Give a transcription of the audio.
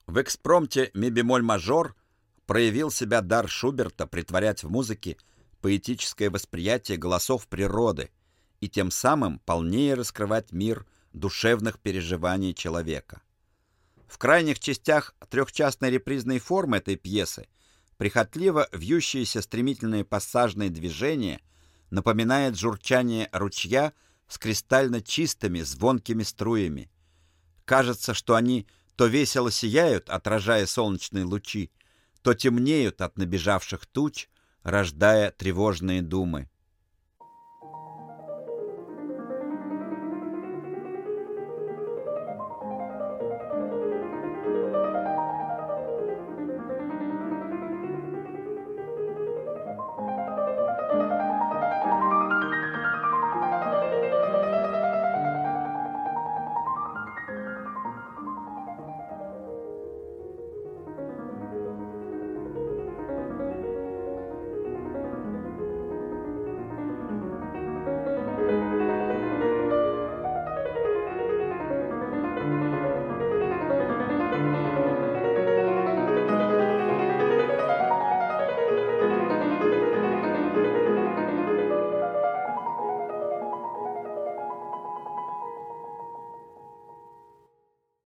В экспромте ми-бемоль-мажор проявил себя дар Шуберта претворять в музыке поэтическое восприятие голосов природы и тем самым полнее раскрывать мир душевных переживаний человека. В крайних частях трехчастной репризной формы этой пьесы прихотливо вьющиеся стремительные пассажные движения напоминает журчание ручья с кристально чистыми звонкими струями. Кажется, что они то весело сияют, отражая солнечные лучи, то темнеют от набежавших туч, рождая тревожные думы.